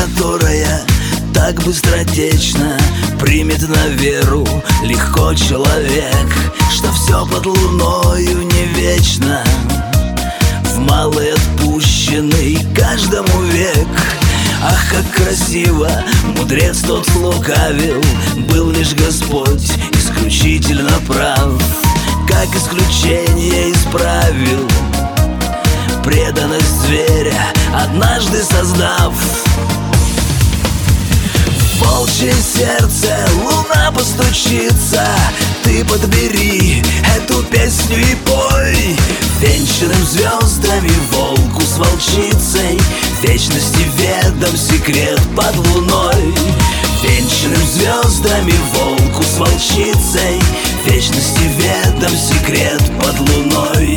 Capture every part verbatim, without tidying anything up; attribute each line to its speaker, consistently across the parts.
Speaker 1: которая так быстротечно примет на веру легко человек, что все под луною не вечно, в малый отпущенный каждому век. Ах, как красиво мудрец тот лукавил, был лишь Господь исключительно прав, как исключение исправил преданность зверя, однажды создав. В волчье сердце луна постучится, ты подбери эту песню и пой. Венчанным звездами волку с волчицей вечности ведом секрет под луной. Венчанным звездами волку с волчицей вечности ведом секрет под луной.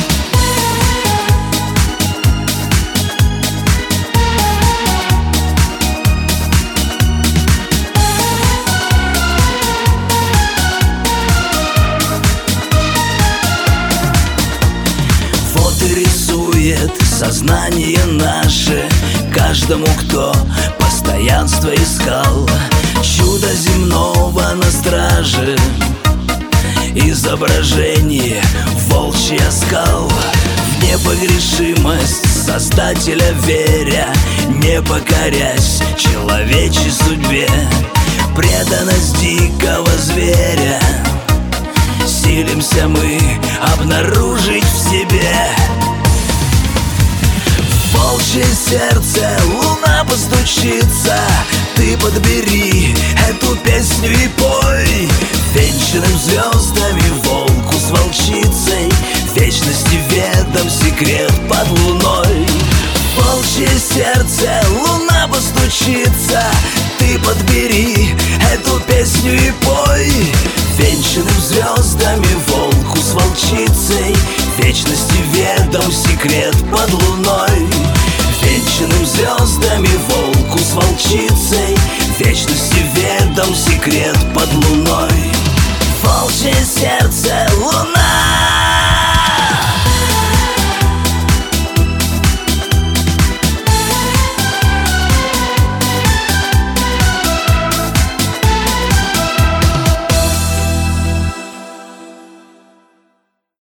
Speaker 1: Рисует сознание наше каждому, кто постоянство искал, чудо земного на страже, изображение волчий оскал. В непогрешимость Создателя веря, не покорясь человечьей судьбе, преданность дикого зверя силимся мы обнаружить в себе. В волчье сердце луна постучится, ты подбери эту песню и пой. Венчанным звездами волку с волчицей вечности ведом секрет под луной. В волчье сердце луна постучится, ты подбери эту песню и пой. Венчанным звездами волку с волчицей вечности ведом секрет под луной. Венчанным звездами волку с волчицей вечности ведом секрет под луной. Волчье сердце луна.